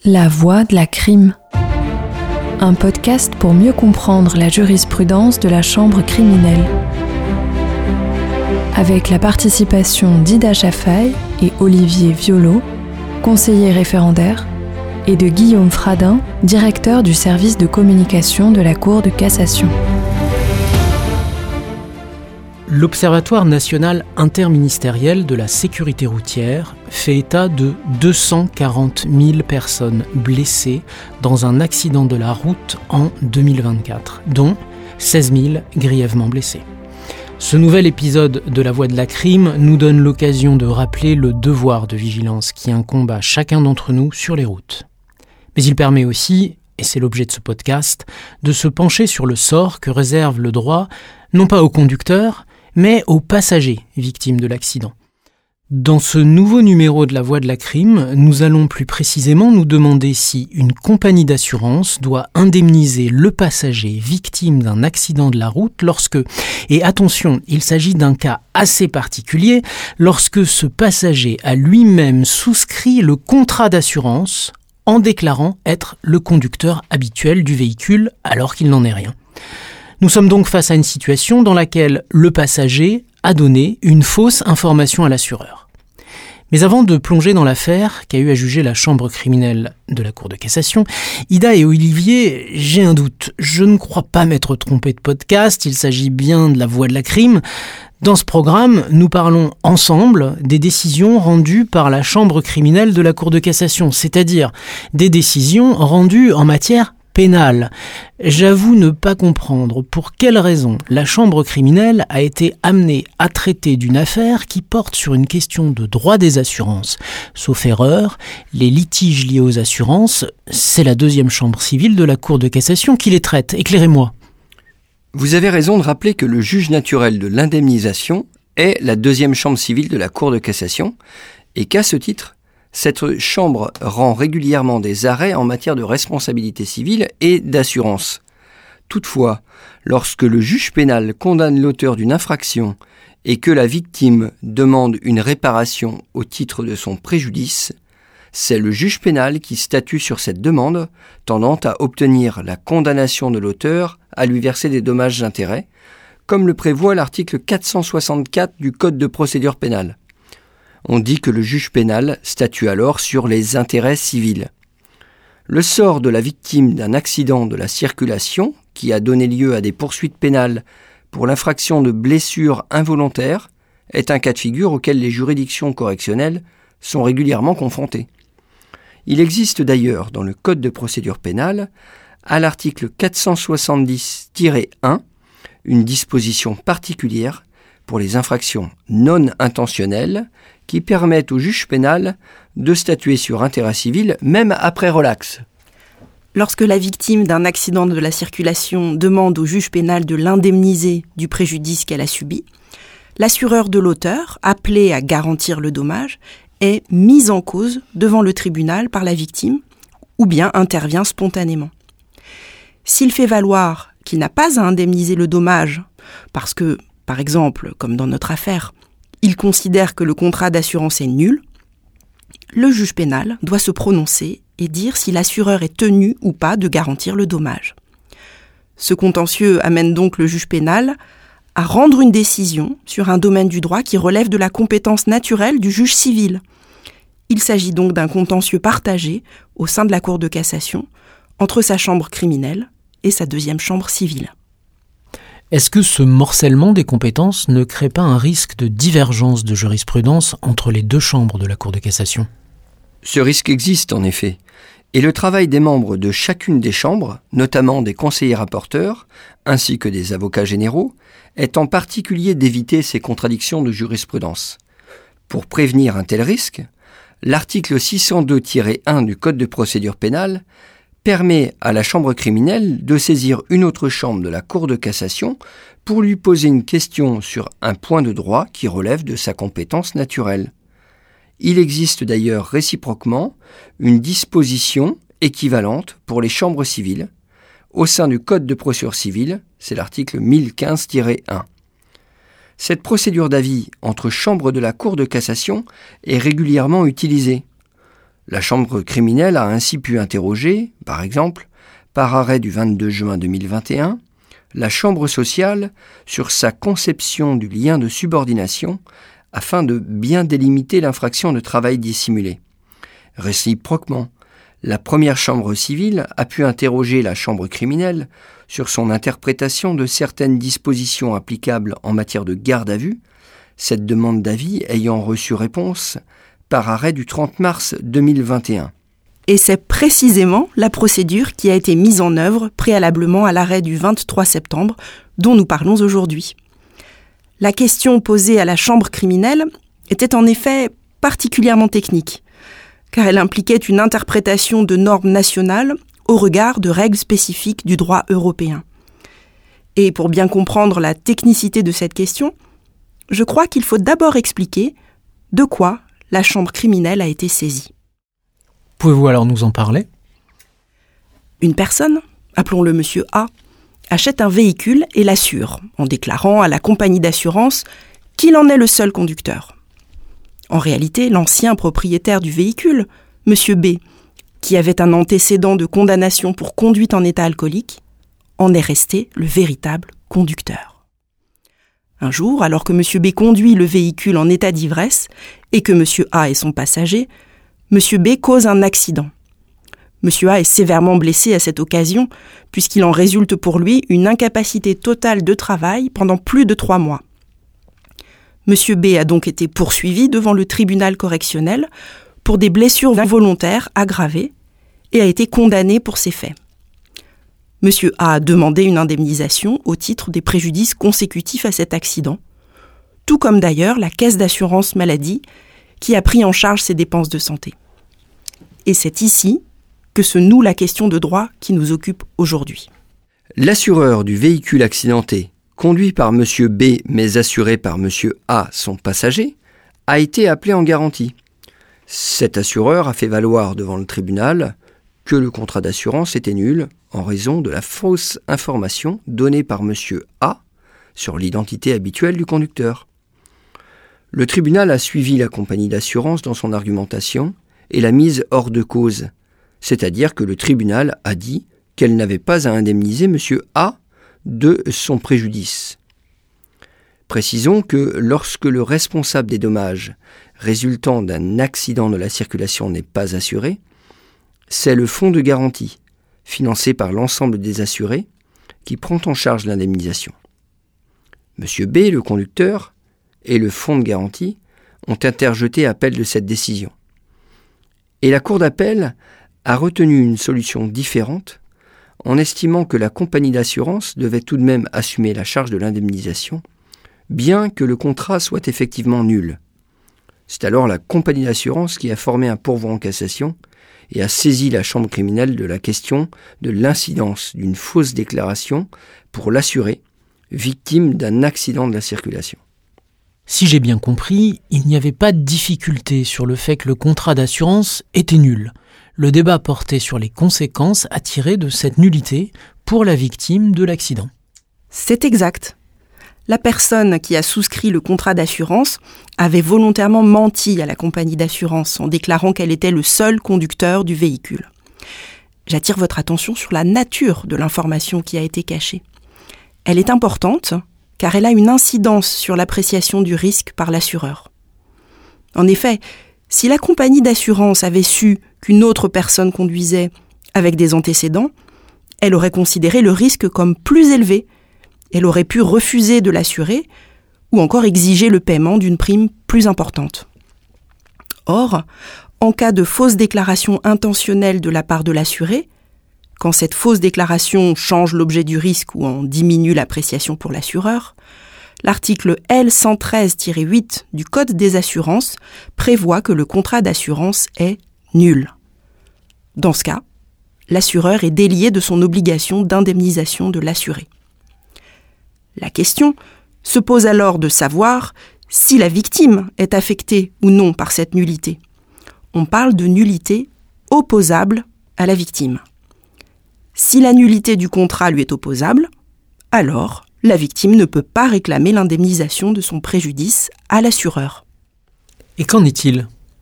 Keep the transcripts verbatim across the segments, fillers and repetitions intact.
La voix de la crime. Un podcast pour mieux comprendre la jurisprudence de la chambre criminelle. Avec la participation d'Ida Chafaï et Olivier Violot, conseiller référendaire, et de Guillaume Fradin, directeur du service de communication de la Cour de cassation. L'Observatoire national interministériel de la sécurité routière fait état de deux cent quarante mille personnes blessées dans un accident de la route en deux mille vingt-quatre, dont seize mille grièvement blessés. Ce nouvel épisode de La Voix de la crime nous donne l'occasion de rappeler le devoir de vigilance qui incombe à chacun d'entre nous sur les routes. Mais il permet aussi, et c'est l'objet de ce podcast, de se pencher sur le sort que réserve le droit, non pas aux conducteurs, mais aux passagers victimes de l'accident. Dans ce nouveau numéro de La Voix de la crime, nous allons plus précisément nous demander si une compagnie d'assurance doit indemniser le passager victime d'un accident de la route lorsque, et attention, il s'agit d'un cas assez particulier, lorsque ce passager a lui-même souscrit le contrat d'assurance en déclarant être le conducteur habituel du véhicule alors qu'il n'en est rien. Nous sommes donc face à une situation dans laquelle le passager a donné une fausse information à l'assureur. Mais avant de plonger dans l'affaire qu'a eu à juger la chambre criminelle de la Cour de cassation, Ida et Olivier, j'ai un doute. Je ne crois pas m'être trompé de podcast, il s'agit bien de La Voix de la crime. Dans ce programme, nous parlons ensemble des décisions rendues par la chambre criminelle de la Cour de cassation, c'est-à-dire des décisions rendues en matière pénale. J'avoue ne pas comprendre pour quelle raison la chambre criminelle a été amenée à traiter d'une affaire qui porte sur une question de droit des assurances. Sauf erreur, les litiges liés aux assurances, c'est la deuxième chambre civile de la Cour de cassation qui les traite. Éclairez-moi. Vous avez raison de rappeler que le juge naturel de l'indemnisation est la deuxième chambre civile de la Cour de cassation et qu'à ce titre, cette chambre rend régulièrement des arrêts en matière de responsabilité civile et d'assurance. Toutefois, lorsque le juge pénal condamne l'auteur d'une infraction et que la victime demande une réparation au titre de son préjudice, c'est le juge pénal qui statue sur cette demande, tendant à obtenir la condamnation de l'auteur à lui verser des dommages et intérêts, comme le prévoit l'article quatre cent soixante-quatre du Code de procédure pénale. On dit que le juge pénal statue alors sur les intérêts civils. Le sort de la victime d'un accident de la circulation, qui a donné lieu à des poursuites pénales pour l'infraction de blessure involontaire, est un cas de figure auquel les juridictions correctionnelles sont régulièrement confrontées. Il existe d'ailleurs dans le Code de procédure pénale, à l'article quatre cent soixante-dix tiret un, une disposition particulière pour les infractions non intentionnelles qui permettent au juge pénal de statuer sur intérêt civil même après relax. Lorsque la victime d'un accident de la circulation demande au juge pénal de l'indemniser du préjudice qu'elle a subi, l'assureur de l'auteur, appelé à garantir le dommage, est mis en cause devant le tribunal par la victime ou bien intervient spontanément. S'il fait valoir qu'il n'a pas à indemniser le dommage parce que, par exemple, comme dans notre affaire, il considère que le contrat d'assurance est nul, le juge pénal doit se prononcer et dire si l'assureur est tenu ou pas de garantir le dommage. Ce contentieux amène donc le juge pénal à rendre une décision sur un domaine du droit qui relève de la compétence naturelle du juge civil. Il s'agit donc d'un contentieux partagé au sein de la Cour de cassation entre sa chambre criminelle et sa deuxième chambre civile. Est-ce que ce morcellement des compétences ne crée pas un risque de divergence de jurisprudence entre les deux chambres de la Cour de cassation ? Ce risque existe en effet, et le travail des membres de chacune des chambres, notamment des conseillers rapporteurs, ainsi que des avocats généraux, est en particulier d'éviter ces contradictions de jurisprudence. Pour prévenir un tel risque, l'article six cent deux tiret un du Code de procédure pénale permet à la chambre criminelle de saisir une autre chambre de la Cour de cassation pour lui poser une question sur un point de droit qui relève de sa compétence naturelle. Il existe d'ailleurs réciproquement une disposition équivalente pour les chambres civiles. Au sein du Code de procédure civile, c'est l'article mille quinze tiret un. Cette procédure d'avis entre chambres de la Cour de cassation est régulièrement utilisée. La chambre criminelle a ainsi pu interroger, par exemple, par arrêt du vingt-deux juin deux mille vingt et un, la chambre sociale sur sa conception du lien de subordination afin de bien délimiter l'infraction de travail dissimulé. Réciproquement, la première chambre civile a pu interroger la chambre criminelle sur son interprétation de certaines dispositions applicables en matière de garde à vue, cette demande d'avis ayant reçu réponse par arrêt du trente mars deux mille vingt et un. Et c'est précisément la procédure qui a été mise en œuvre préalablement à l'arrêt du vingt-trois septembre dont nous parlons aujourd'hui. La question posée à la chambre criminelle était en effet particulièrement technique, car elle impliquait une interprétation de normes nationales au regard de règles spécifiques du droit européen. Et pour bien comprendre la technicité de cette question, je crois qu'il faut d'abord expliquer de quoi la chambre criminelle a été saisie. Pouvez-vous alors nous en parler ? Une personne, appelons-le monsieur A, achète un véhicule et l'assure, en déclarant à la compagnie d'assurance qu'il en est le seul conducteur. En réalité, l'ancien propriétaire du véhicule, monsieur B, qui avait un antécédent de condamnation pour conduite en état alcoolique, en est resté le véritable conducteur. Un jour, alors que monsieur B conduit le véhicule en état d'ivresse et que monsieur A est son passager, monsieur B cause un accident. monsieur A est sévèrement blessé à cette occasion puisqu'il en résulte pour lui une incapacité totale de travail pendant plus de trois mois. monsieur B a donc été poursuivi devant le tribunal correctionnel pour des blessures involontaires aggravées et a été condamné pour ces faits. monsieur A a demandé une indemnisation au titre des préjudices consécutifs à cet accident, tout comme d'ailleurs la caisse d'assurance maladie qui a pris en charge ses dépenses de santé. Et c'est ici que se noue la question de droit qui nous occupe aujourd'hui. L'assureur du véhicule accidenté, conduit par monsieur B mais assuré par monsieur A, son passager, a été appelé en garantie. Cet assureur a fait valoir devant le tribunal que le contrat d'assurance était nul en raison de la fausse information donnée par monsieur A sur l'identité habituelle du conducteur. Le tribunal a suivi la compagnie d'assurance dans son argumentation et l'a mise hors de cause, c'est-à-dire que le tribunal a dit qu'elle n'avait pas à indemniser monsieur A de son préjudice. Précisons que lorsque le responsable des dommages résultant d'un accident de la circulation n'est pas assuré, c'est le fonds de garantie, financé par l'ensemble des assurés, qui prend en charge l'indemnisation. monsieur B, le conducteur, et le fonds de garantie ont interjeté appel de cette décision. Et la Cour d'appel a retenu une solution différente en estimant que la compagnie d'assurance devait tout de même assumer la charge de l'indemnisation, bien que le contrat soit effectivement nul. C'est alors la compagnie d'assurance qui a formé un pourvoi en cassation et a saisi la chambre criminelle de la question de l'incidence d'une fausse déclaration pour l'assuré, victime d'un accident de la circulation. Si j'ai bien compris, il n'y avait pas de difficulté sur le fait que le contrat d'assurance était nul. Le débat portait sur les conséquences à tirer de cette nullité pour la victime de l'accident. C'est exact. La personne qui a souscrit le contrat d'assurance avait volontairement menti à la compagnie d'assurance en déclarant qu'elle était le seul conducteur du véhicule. J'attire votre attention sur la nature de l'information qui a été cachée. Elle est importante car elle a une incidence sur l'appréciation du risque par l'assureur. En effet, si la compagnie d'assurance avait su qu'une autre personne conduisait avec des antécédents, elle aurait considéré le risque comme plus élevé. Elle aurait pu refuser de l'assurer ou encore exiger le paiement d'une prime plus importante. Or, en cas de fausse déclaration intentionnelle de la part de l'assuré, quand cette fausse déclaration change l'objet du risque ou en diminue l'appréciation pour l'assureur, l'article L cent treize tiret huit du Code des assurances prévoit que le contrat d'assurance est nul. Dans ce cas, l'assureur est délié de son obligation d'indemnisation de l'assuré. La question se pose alors de savoir si la victime est affectée ou non par cette nullité. On parle de nullité opposable à la victime. Si la nullité du contrat lui est opposable, alors la victime ne peut pas réclamer l'indemnisation de son préjudice à l'assureur. Et qu'en est-il ?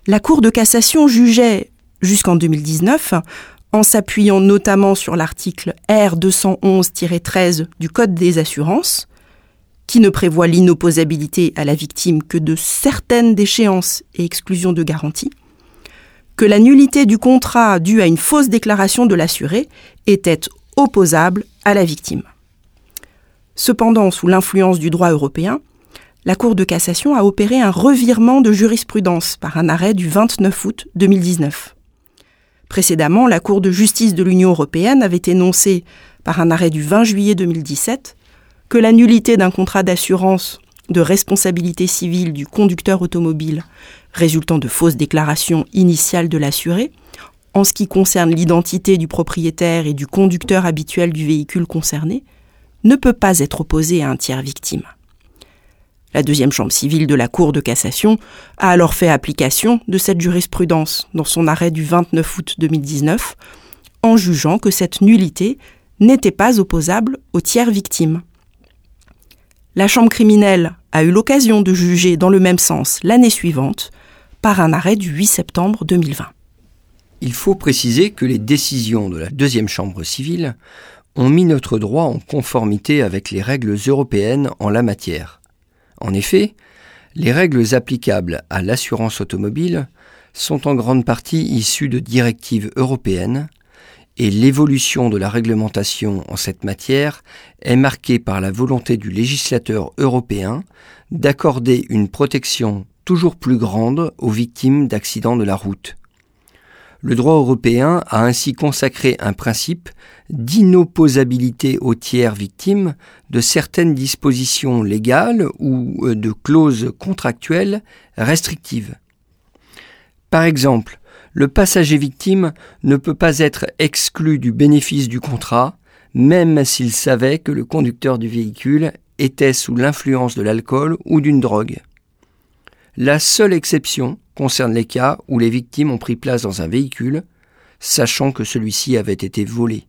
La Cour de cassation jugeait, jusqu'en deux mille dix-neuf, en s'appuyant notamment sur l'article R deux cent onze tiret treize du Code des assurances, qui ne prévoit l'inopposabilité à la victime que de certaines déchéances et exclusions de garantie, que la nullité du contrat due à une fausse déclaration de l'assuré était opposable à la victime. Cependant, sous l'influence du droit européen, la Cour de cassation a opéré un revirement de jurisprudence par un arrêt du vingt-neuf août deux mille dix-neuf. Précédemment, la Cour de justice de l'Union européenne avait énoncé, par un arrêt du vingt juillet deux mille dix-sept, que la nullité d'un contrat d'assurance de responsabilité civile du conducteur automobile résultant de fausses déclarations initiales de l'assuré, en ce qui concerne l'identité du propriétaire et du conducteur habituel du véhicule concerné, ne peut pas être opposée à un tiers victime. La deuxième chambre civile de la Cour de cassation a alors fait application de cette jurisprudence dans son arrêt du vingt-neuf août deux mille dix-neuf, en jugeant que cette nullité n'était pas opposable au tiers victime. La chambre criminelle a eu l'occasion de juger dans le même sens l'année suivante par un arrêt du huit septembre deux mille vingt. Il faut préciser que les décisions de la deuxième chambre civile ont mis notre droit en conformité avec les règles européennes en la matière. En effet, les règles applicables à l'assurance automobile sont en grande partie issues de directives européennes et l'évolution de la réglementation en cette matière est marquée par la volonté du législateur européen d'accorder une protection toujours plus grande aux victimes d'accidents de la route. Le droit européen a ainsi consacré un principe d'inopposabilité aux tiers victimes de certaines dispositions légales ou de clauses contractuelles restrictives. Par exemple, le passager victime ne peut pas être exclu du bénéfice du contrat, même s'il savait que le conducteur du véhicule était sous l'influence de l'alcool ou d'une drogue. La seule exception concerne les cas où les victimes ont pris place dans un véhicule, sachant que celui-ci avait été volé.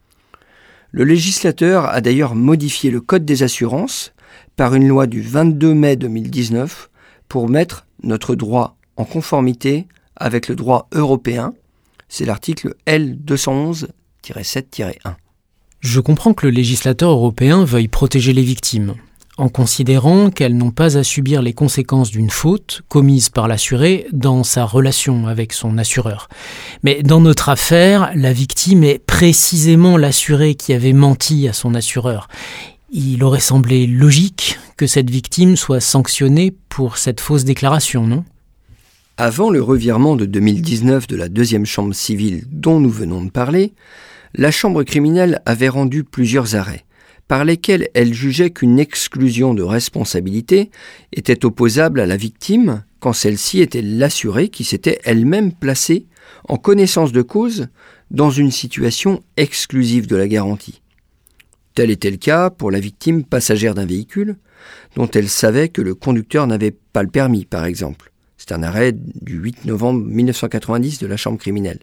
Le législateur a d'ailleurs modifié le Code des assurances par une loi du vingt-deux mai deux mille dix-neuf pour mettre notre droit en conformité avec le droit européen. C'est l'article L deux cent onze tiret sept tiret un. Je comprends que le législateur européen veuille protéger les victimes, en considérant qu'elles n'ont pas à subir les conséquences d'une faute commise par l'assuré dans sa relation avec son assureur. Mais dans notre affaire, la victime est précisément l'assuré qui avait menti à son assureur. Il aurait semblé logique que cette victime soit sanctionnée pour cette fausse déclaration, non ? Avant le revirement de deux mille dix-neuf de la deuxième chambre civile dont nous venons de parler, la chambre criminelle avait rendu plusieurs arrêts, par lesquels elle jugeait qu'une exclusion de responsabilité était opposable à la victime quand celle-ci était l'assurée qui s'était elle-même placée en connaissance de cause dans une situation exclusive de la garantie. Tel était le cas pour la victime passagère d'un véhicule dont elle savait que le conducteur n'avait pas le permis, par exemple. C'est un arrêt du huit novembre mille neuf cent quatre-vingt-dix de la chambre criminelle.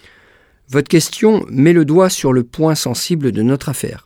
Votre question met le doigt sur le point sensible de notre affaire.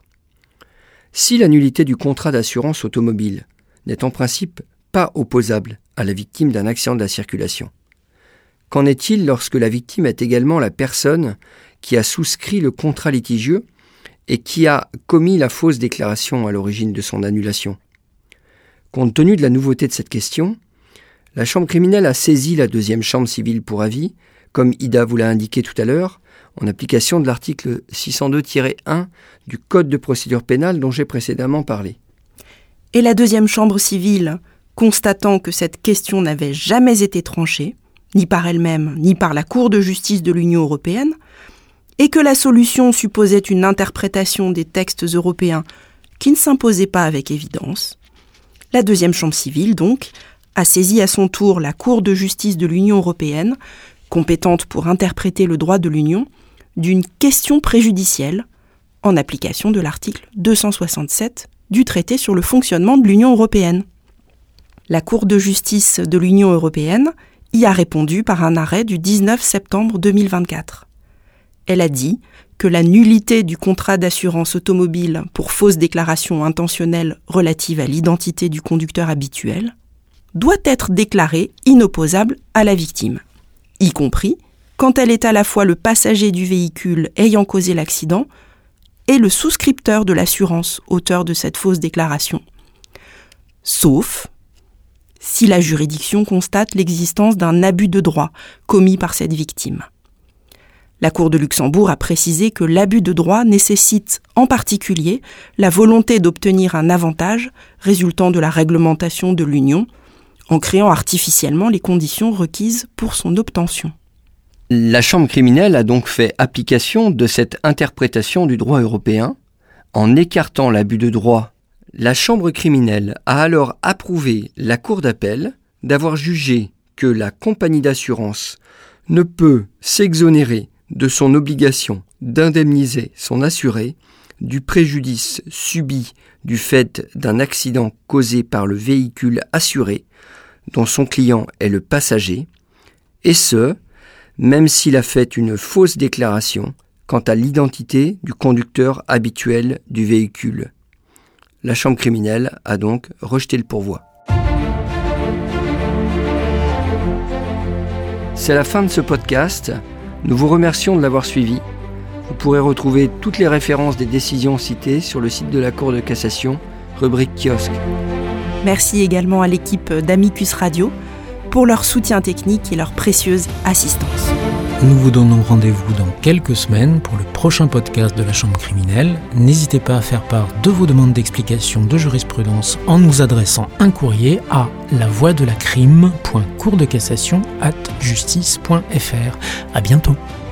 Si la nullité du contrat d'assurance automobile n'est en principe pas opposable à la victime d'un accident de la circulation, qu'en est-il lorsque la victime est également la personne qui a souscrit le contrat litigieux et qui a commis la fausse déclaration à l'origine de son annulation ? Compte tenu de la nouveauté de cette question, la chambre criminelle a saisi la deuxième chambre civile pour avis, comme Ida vous l'a indiqué tout à l'heure, en application de l'article six cent deux tiret un du Code de procédure pénale dont j'ai précédemment parlé. Et la deuxième chambre civile, constatant que cette question n'avait jamais été tranchée, ni par elle-même, ni par la Cour de justice de l'Union européenne, et que la solution supposait une interprétation des textes européens qui ne s'imposait pas avec évidence, la deuxième chambre civile, donc, a saisi à son tour la Cour de justice de l'Union européenne, compétente pour interpréter le droit de l'Union, d'une question préjudicielle, en application de l'article deux cent soixante-sept du traité sur le fonctionnement de l'Union européenne. La Cour de justice de l'Union européenne y a répondu par un arrêt du dix-neuf septembre deux mille vingt-quatre. Elle a dit que la nullité du contrat d'assurance automobile pour fausse déclaration intentionnelle relative à l'identité du conducteur habituel doit être déclarée inopposable à la victime. y compris quand elle est à la fois le passager du véhicule ayant causé l'accident et le souscripteur de l'assurance, auteur de cette fausse déclaration. Sauf si la juridiction constate l'existence d'un abus de droit commis par cette victime. La Cour de Luxembourg a précisé que l'abus de droit nécessite en particulier la volonté d'obtenir un avantage résultant de la réglementation de l'Union, en créant artificiellement les conditions requises pour son obtention. La Chambre criminelle a donc fait application de cette interprétation du droit européen. En écartant l'abus de droit, la Chambre criminelle a alors approuvé la Cour d'appel d'avoir jugé que la compagnie d'assurance ne peut s'exonérer de son obligation d'indemniser son assuré du préjudice subi du fait d'un accident causé par le véhicule assuré dont son client est le passager, et ce, même s'il a fait une fausse déclaration quant à l'identité du conducteur habituel du véhicule. La Chambre criminelle a donc rejeté le pourvoi. C'est la fin de ce podcast. Nous vous remercions de l'avoir suivi. Vous pourrez retrouver toutes les références des décisions citées sur le site de la Cour de cassation, rubrique kiosque. Merci également à l'équipe d'Amicus Radio pour leur soutien technique et leur précieuse assistance. Nous vous donnons rendez-vous dans quelques semaines pour le prochain podcast de la Chambre criminelle. N'hésitez pas à faire part de vos demandes d'explication de jurisprudence en nous adressant un courrier à la voie de la crime point cour de cassation arobase justice point f r. À bientôt.